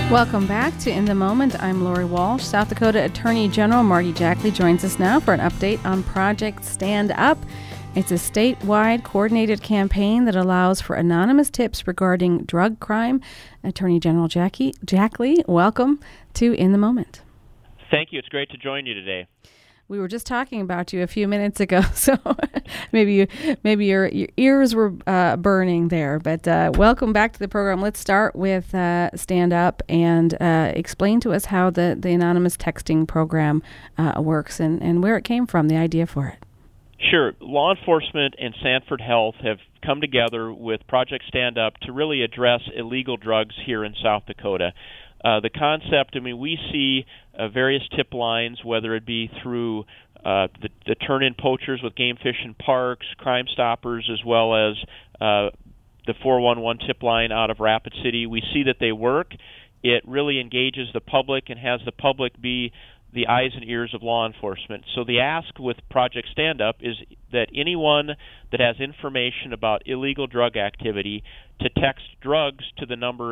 Welcome back to In the Moment. I'm Lori Walsh. South Dakota Attorney General Marty Jackley joins us now for an update on Project Stand Up. It's a statewide coordinated campaign that allows for anonymous tips regarding drug crime. Attorney General Jackley, welcome to In the Moment. Thank you. It's great to join you today. We were just talking about you a few minutes ago, so maybe your ears were burning there. But welcome back to the program. Let's start with Stand Up and explain to us how the anonymous texting program works and where it came from, the idea for it. Sure. Law enforcement and Sanford Health have come together with Project Stand Up to really address illegal drugs here in South Dakota. The concept, we see various tip lines, whether it be through the turn-in poachers with Game Fish and Parks, Crime Stoppers, as well as the 411 tip line out of Rapid City. We see that they work. It really engages the public and has the public be the eyes and ears of law enforcement. So the ask with Project Stand Up is that anyone that has information about illegal drug activity to text drugs to the number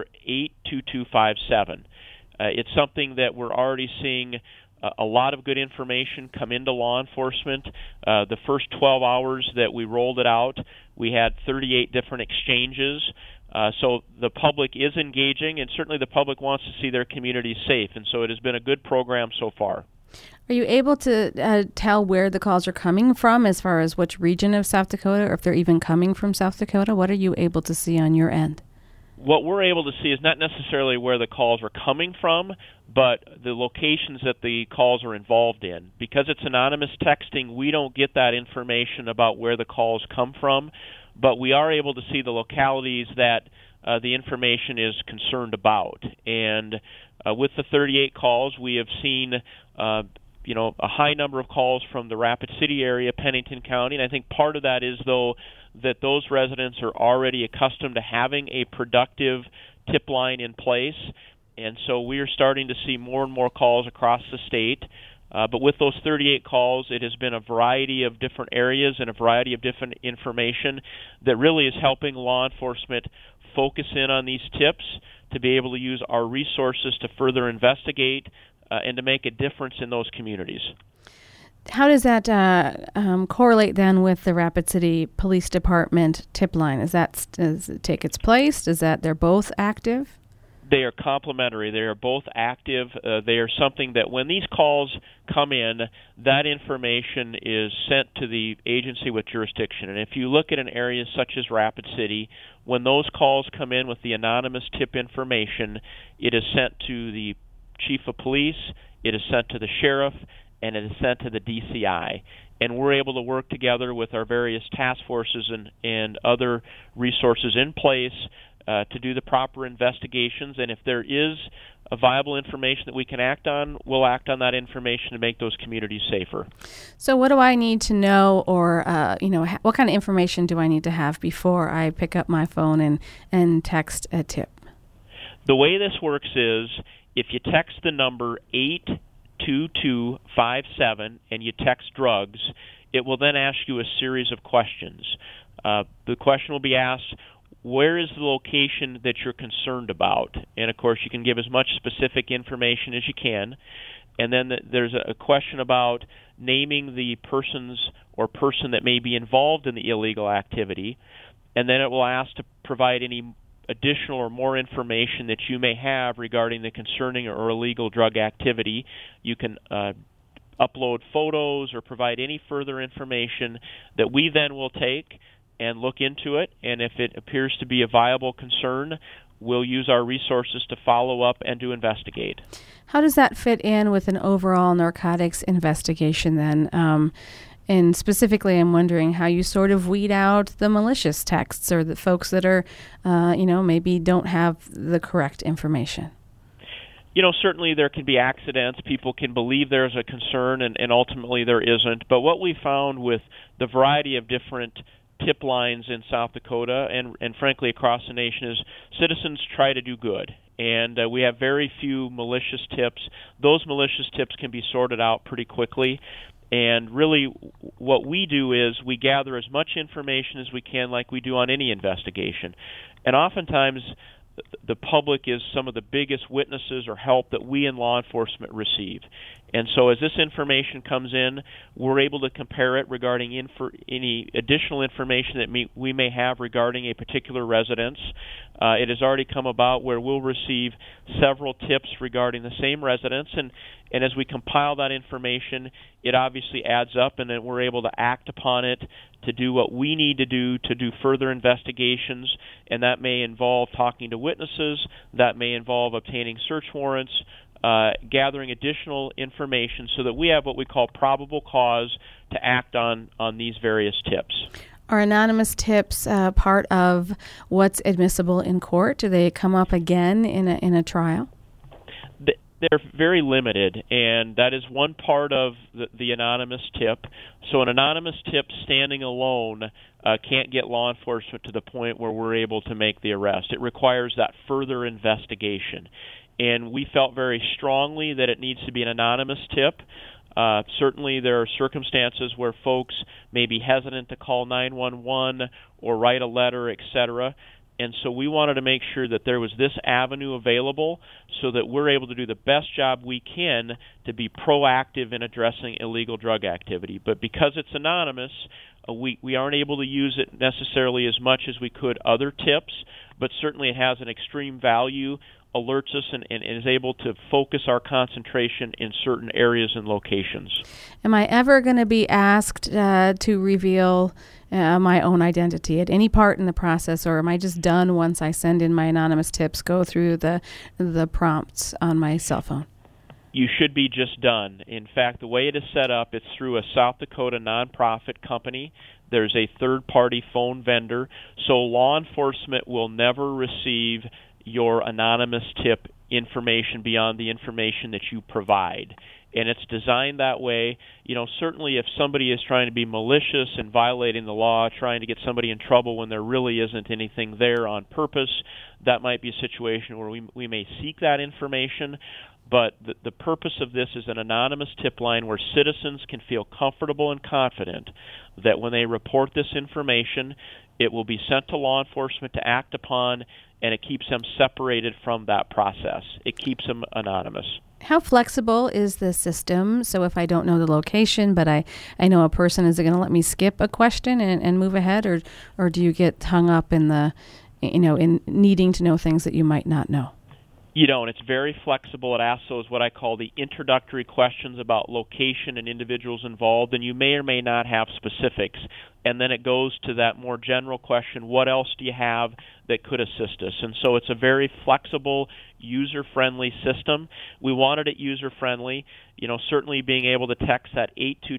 82257. It's something that we're already seeing a lot of good information come into law enforcement. The first 12 hours that we rolled it out, we had 38 different exchanges. So the public is engaging, and certainly the public wants to see their communities safe, and so it has been a good program so far. Are you able to tell where the calls are coming from as far as which region of South Dakota, or if they're even coming from South Dakota? What are you able to see on your end? What we're able to see is not necessarily where the calls are coming from, but the locations that the calls are involved in. Because it's anonymous texting, we don't get that information about where the calls come from, but we are able to see the localities that the information is concerned about. And with the 38 calls, we have seen a high number of calls from the Rapid City area, Pennington County, and I think part of that is, though, that those residents are already accustomed to having a productive tip line in place, and so we are starting to see more and more calls across the state. But with those 38 calls, it has been a variety of different areas and a variety of different information that really is helping law enforcement focus in on these tips to be able to use our resources to further investigate and to make a difference in those communities. How does that correlate then with the Rapid City Police Department tip line? Does it take its place? Does that they're both active? They are complementary. They are both active. They are something that when these calls come in, that information is sent to the agency with jurisdiction. And if you look at an area such as Rapid City, when those calls come in with the anonymous tip information, it is sent to the chief of police, it is sent to the sheriff, and it is sent to the DCI. And we're able to work together with our various task forces and other resources in place to do the proper investigations. And if there is a viable information that we can act on, we'll act on that information to make those communities safer. So what do I need to know, or what kind of information do I need to have before I pick up my phone and text a tip? The way this works is if you text the number 82257 and you text drugs, it will then ask you a series of questions. The question will be asked, where is the location that you're concerned about? And, of course, you can give as much specific information as you can. And then there's a question about naming the persons or person that may be involved in the illegal activity. And then it will ask to provide any additional or more information that you may have regarding the concerning or illegal drug activity. You can upload photos or provide any further information that we then will take and look into it, and if it appears to be a viable concern, we'll use our resources to follow up and to investigate. How does that fit in with an overall narcotics investigation then? And specifically, I'm wondering how you sort of weed out the malicious texts or the folks that are, maybe don't have the correct information. Certainly there can be accidents. People can believe there's a concern, and ultimately there isn't. But what we found with the variety of different tip lines in South Dakota and frankly across the nation is citizens try to do good. And we have very few malicious tips. Those malicious tips can be sorted out pretty quickly. And really what we do is we gather as much information as we can like we do on any investigation. And oftentimes the public is some of the biggest witnesses or help that we in law enforcement receive. And so as this information comes in, we're able to compare it regarding any additional information that we may have regarding a particular residence. It has already come about where we'll receive several tips regarding the same residence, and as we compile that information, it obviously adds up, and then we're able to act upon it to do what we need to do further investigations, and that may involve talking to witnesses, that may involve obtaining search warrants, gathering additional information so that we have what we call probable cause to act on these various tips. Are anonymous tips part of what's admissible in court? Do they come up again in a trial? They're very limited, and that is one part of the anonymous tip. So an anonymous tip standing alone can't get law enforcement to the point where we're able to make the arrest. It requires that further investigation. And we felt very strongly that it needs to be an anonymous tip. Certainly there are circumstances where folks may be hesitant to call 911 or write a letter, etc., and so we wanted to make sure that there was this avenue available so that we're able to do the best job we can to be proactive in addressing illegal drug activity. But because it's anonymous, we aren't able to use it necessarily as much as we could other tips, but certainly it has an extreme value, alerts us, and is able to focus our concentration in certain areas and locations. Am I ever going to be asked to reveal my own identity at any part in the process, or am I just done once I send in my anonymous tips, go through the prompts on my cell phone? You should be just done. In fact, the way it is set up, it's through a South Dakota nonprofit company. There's a third-party phone vendor, so law enforcement will never receive your anonymous tip information beyond the information that you provide. And it's designed that way. Certainly if somebody is trying to be malicious and violating the law, trying to get somebody in trouble when there really isn't anything there on purpose, that might be a situation where we may seek that information. But the purpose of this is an anonymous tip line where citizens can feel comfortable and confident that when they report this information, it will be sent to law enforcement to act upon, and it keeps them separated from that process. It keeps them anonymous. How flexible is the system? So if I don't know the location, but I know a person, is it going to let me skip a question and move ahead, or do you get hung up in in needing to know things that you might not know? You don't. It's very flexible. It asks those what I call the introductory questions about location and individuals involved, and you may or may not have specifics. And then it goes to that more general question, what else do you have that could assist us? And so it's a very flexible, user-friendly system. We wanted it user-friendly. Certainly being able to text that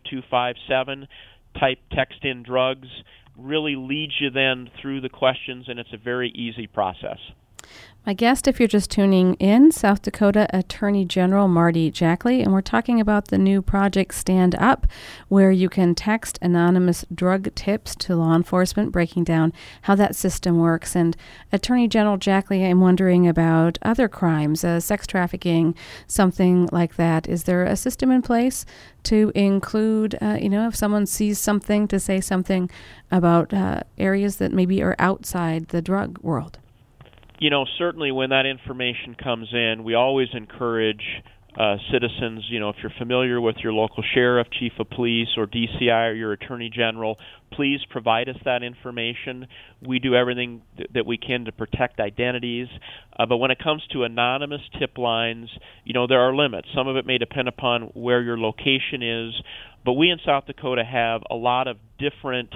82257, type text in drugs, really leads you then through the questions, and it's a very easy process. My guest, if you're just tuning in, South Dakota Attorney General Marty Jackley, and we're talking about the new project Stand Up, where you can text anonymous drug tips to law enforcement, breaking down how that system works. And Attorney General Jackley, I'm wondering about other crimes, sex trafficking, something like that. Is there a system in place to include, if someone sees something, to say something about areas that maybe are outside the drug world? Certainly when that information comes in, we always encourage citizens, if you're familiar with your local sheriff, chief of police, or DCI, or your attorney general, please provide us that information. We do everything that we can to protect identities. But when it comes to anonymous tip lines, there are limits. Some of it may depend upon where your location is. But we in South Dakota have a lot of different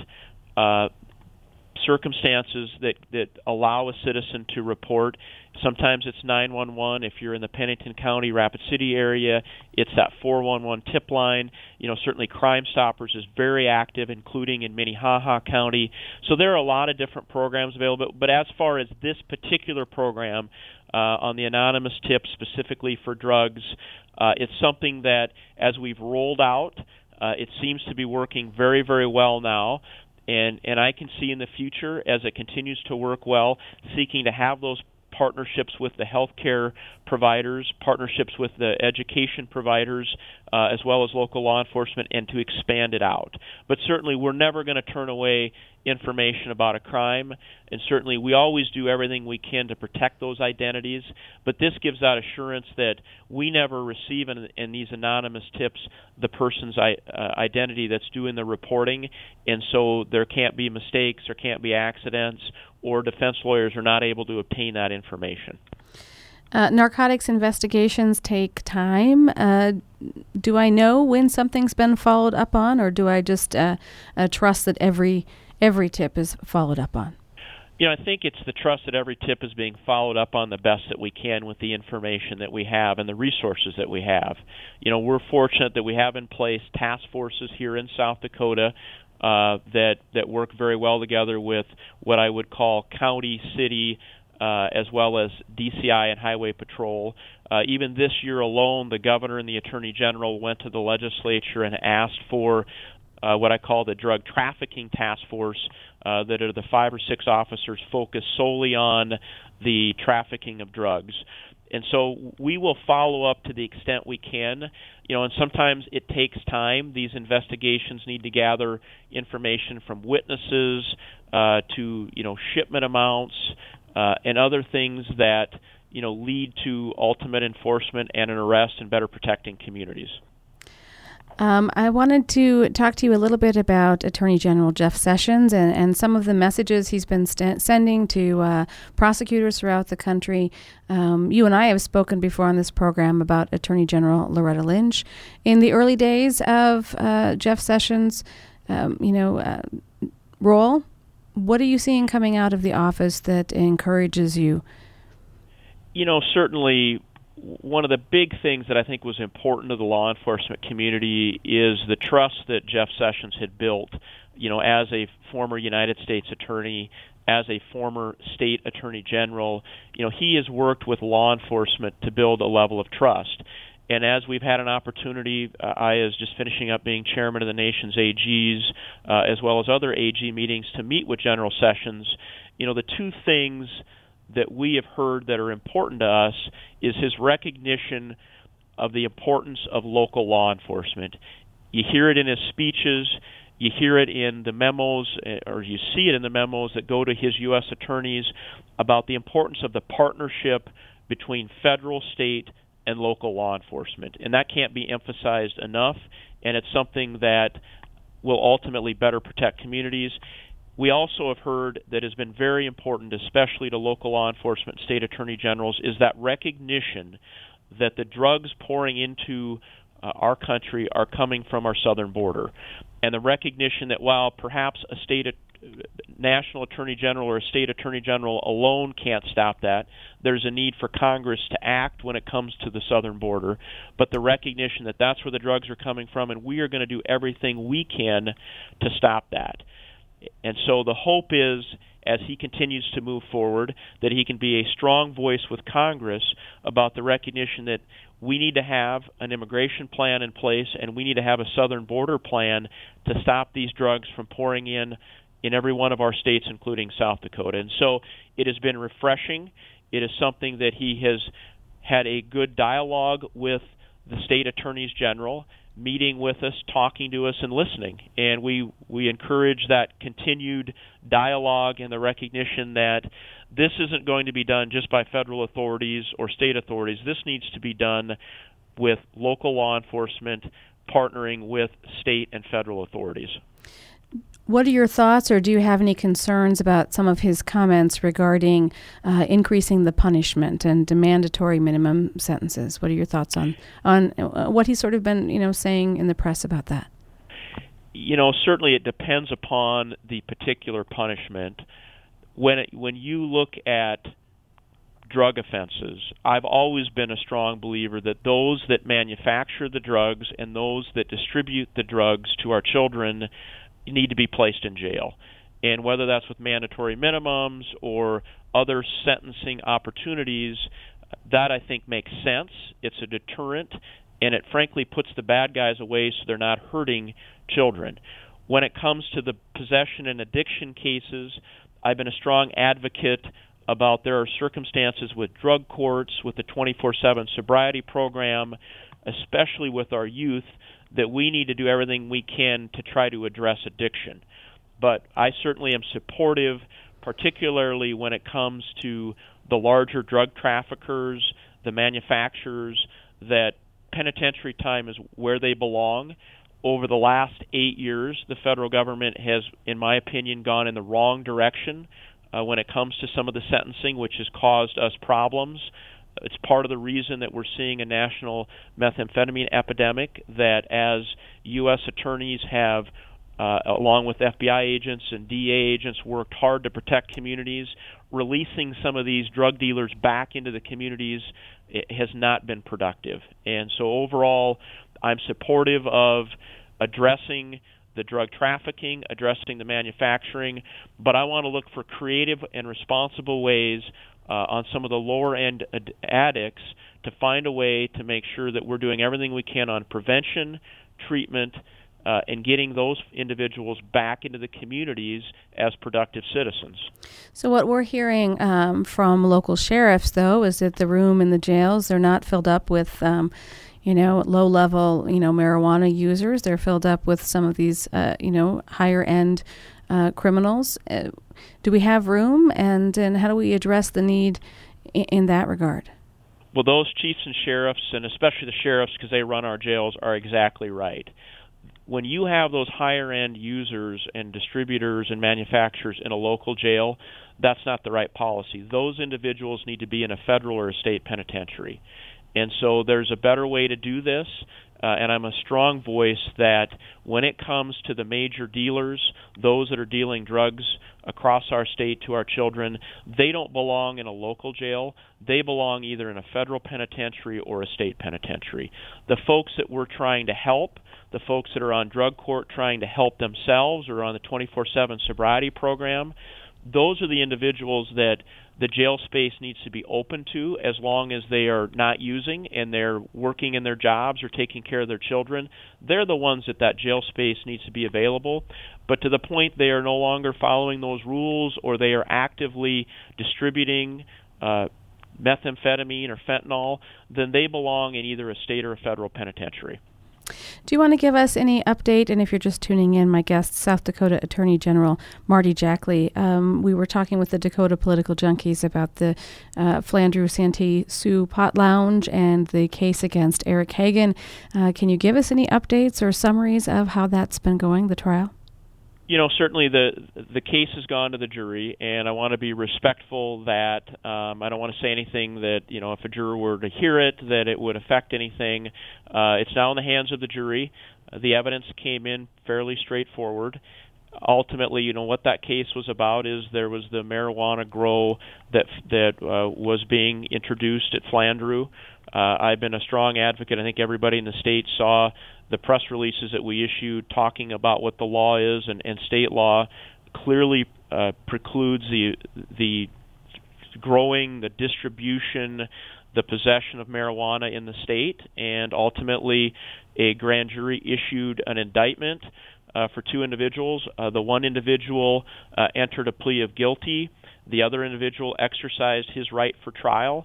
circumstances that allow a citizen to report. Sometimes it's 911. If you're in the Pennington County, Rapid City area, it's that 411 tip line. Certainly Crime Stoppers is very active, including in Minnehaha County. So there are a lot of different programs available. But as far as this particular program on the anonymous tip specifically for drugs, it's something that as we've rolled out, it seems to be working very, very well now. And I can see in the future, as it continues to work well, seeking to have those partnerships with the healthcare providers, partnerships with the education providers, as well as local law enforcement, and to expand it out. But certainly we're never going to turn away information about a crime, and certainly we always do everything we can to protect those identities, but this gives that assurance that we never receive in these anonymous tips the person's identity that's doing the reporting, and so there can't be mistakes, there can't be accidents, or defense lawyers are not able to obtain that information. Narcotics investigations take time. Do I know when something's been followed up on, or do I just trust that every tip is followed up on? I think it's the trust that every tip is being followed up on the best that we can with the information that we have and the resources that we have. We're fortunate that we have in place task forces here in South Dakota that work very well together with what I would call county, city, as well as DCI and Highway Patrol. Even this year alone, the governor and the attorney general went to the legislature and asked for what I call the drug trafficking task force, that are the 5 or 6 officers focused solely on the trafficking of drugs. And so we will follow up to the extent we can, and sometimes it takes time. These investigations need to gather information from witnesses to, shipment amounts and other things that, lead to ultimate enforcement and an arrest and better protecting communities. I wanted to talk to you a little bit about Attorney General Jeff Sessions and some of the messages he's been sending to prosecutors throughout the country. You and I have spoken before on this program about Attorney General Loretta Lynch. In the early days of Jeff Sessions' role, what are you seeing coming out of the office that encourages you? Certainly one of the big things that I think was important to the law enforcement community is the trust that Jeff Sessions had built, as a former United States attorney, as a former state attorney general. He has worked with law enforcement to build a level of trust. And as we've had an opportunity, I is just finishing up being chairman of the nation's AGs, as well as other AG meetings, to meet with General Sessions. The two things that we have heard that are important to us is his recognition of the importance of local law enforcement. You hear it in his speeches, you hear it in the memos, or you see it in the memos that go to his U.S. attorneys about the importance of the partnership between federal, state, and local law enforcement. And that can't be emphasized enough, and it's something that will ultimately better protect communities. We also have heard that has been very important, especially to local law enforcement, state attorney generals, is that recognition that the drugs pouring into our country are coming from our southern border. And the recognition that while perhaps a national attorney general or a state attorney general alone can't stop that, there's a need for Congress to act when it comes to the southern border. But the recognition that that's where the drugs are coming from, and we are going to do everything we can to stop that. And so the hope is, as he continues to move forward, that he can be a strong voice with Congress about the recognition that we need to have an immigration plan in place, and we need to have a southern border plan to stop these drugs from pouring in every one of our states, including South Dakota. And so it has been refreshing. It is something that he has had a good dialogue with the state attorneys general, meeting with us, talking to us, and listening. And we encourage that continued dialogue and the recognition that this isn't going to be done just by federal authorities or state authorities. This needs to be done with local law enforcement partnering with state and federal authorities. What are your thoughts, or do you have any concerns about some of his comments regarding increasing the punishment and mandatory minimum sentences? What are your thoughts on what he's sort of been, saying in the press about that? Certainly it depends upon the particular punishment. When you look at drug offenses, I've always been a strong believer that those that manufacture the drugs and those that distribute the drugs to our children need to be placed in jail. And whether that's with mandatory minimums or other sentencing opportunities, that I think makes sense. It's a deterrent, and it frankly puts the bad guys away so they're not hurting children. When it comes to the possession and addiction cases, I've been a strong advocate about there are circumstances with drug courts, with the 24/7 sobriety program, especially with our youth, that we need to do everything we can to try to address addiction. But I certainly am supportive, particularly when it comes to the larger drug traffickers, the manufacturers, that penitentiary time is where they belong. Over the last 8 years, the federal government has, in my opinion, gone in the wrong direction when it comes to some of the sentencing, which has caused us problems. It's part of the reason that we're seeing a national methamphetamine epidemic, that as U.S. attorneys have, along with FBI agents and DEA agents, worked hard to protect communities, releasing some of these drug dealers back into the communities has not been productive. And so overall, I'm supportive of addressing the drug trafficking, addressing the manufacturing, but I want to look for creative and responsible ways on some of the lower-end addicts to find a way to make sure that we're doing everything we can on prevention, treatment, and getting those individuals back into the communities as productive citizens. So what we're hearing from local sheriffs, though, is that the room in the jails, they're not filled up with low-level, marijuana users. They're filled up with some of these, higher-end criminals. Do we have room, and how do we address the need in that regard? Well, those chiefs and sheriffs, and especially the sheriffs because they run our jails, are exactly right. When you have those higher-end users and distributors and manufacturers in a local jail, that's not the right policy. Those individuals need to be in a federal or a state penitentiary. And so there's a better way to do this, and I'm a strong voice that when it comes to the major dealers, those that are dealing drugs across our state to our children, they don't belong in a local jail. They belong either in a federal penitentiary or a state penitentiary. The folks that we're trying to help, the folks that are on drug court trying to help themselves or on the 24/7 sobriety program, those are the individuals that the jail space needs to be open to as long as they are not using and they're working in their jobs or taking care of their children. They're the ones that jail space needs to be available. But to the point they are no longer following those rules or they are actively distributing methamphetamine or fentanyl, then they belong in either a state or a federal penitentiary. Do you want to give us any update? And if you're just tuning in, my guest, South Dakota Attorney General Marty Jackley. We were talking with the Dakota Political Junkies about the Flandreau Santee Sioux Pot Lounge and the case against Eric Hagan. Can you give us any updates or summaries of how that's been going, the trial? Certainly the case has gone to the jury, and I want to be respectful that I don't want to say anything that, if a juror were to hear it, that it would affect anything. It's now in the hands of the jury. The evidence came in fairly straightforward. Ultimately, what that case was about is there was the marijuana grow that was being introduced at Flandreau. I've been a strong advocate. I think everybody in the state saw the press releases that we issued talking about what the law is, and state law clearly precludes the growing, the distribution, the possession of marijuana in the state, and ultimately a grand jury issued an indictment for two individuals. The one individual entered a plea of guilty. The other individual exercised his right for trial.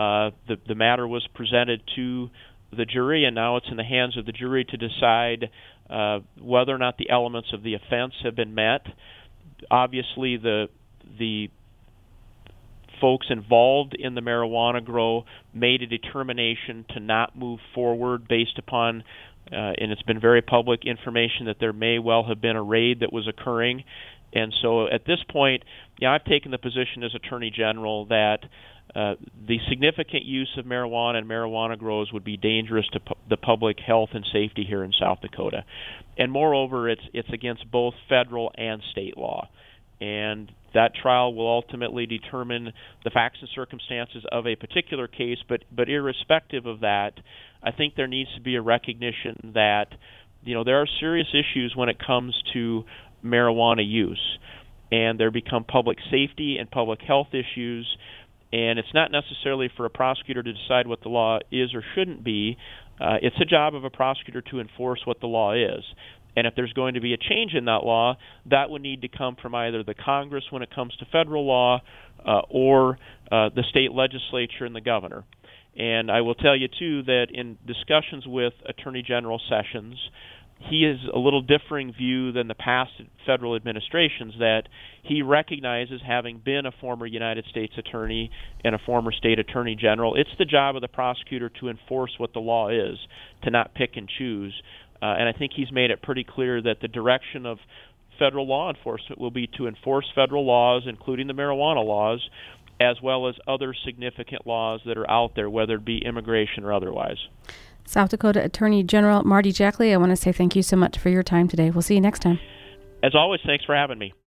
The matter was presented to the jury, and now it's in the hands of the jury to decide whether or not the elements of the offense have been met. Obviously, the folks involved in the marijuana grow made a determination to not move forward based upon, and it's been very public information that there may well have been a raid that was occurring. And so at this point, I've taken the position as Attorney General that the significant use of marijuana and marijuana grows would be dangerous to the public health and safety here in South Dakota. And moreover, it's against both federal and state law. And that trial will ultimately determine the facts and circumstances of a particular case, but irrespective of that, I think there needs to be a recognition that, there are serious issues when it comes to marijuana use. And there become public safety and public health issues. And it's not necessarily for a prosecutor to decide what the law is or shouldn't be. It's a job of a prosecutor to enforce what the law is. And if there's going to be a change in that law, that would need to come from either the Congress when it comes to federal law or the state legislature and the governor. And I will tell you, too, that in discussions with Attorney General Sessions, he has a little differing view than the past federal administrations, that he recognizes, having been a former United States attorney and a former state attorney general, it's the job of the prosecutor to enforce what the law is, to not pick and choose. And I think he's made it pretty clear that the direction of federal law enforcement will be to enforce federal laws, including the marijuana laws, as well as other significant laws that are out there, whether it be immigration or otherwise. South Dakota Attorney General Marty Jackley, I want to say thank you so much for your time today. We'll see you next time. As always, thanks for having me.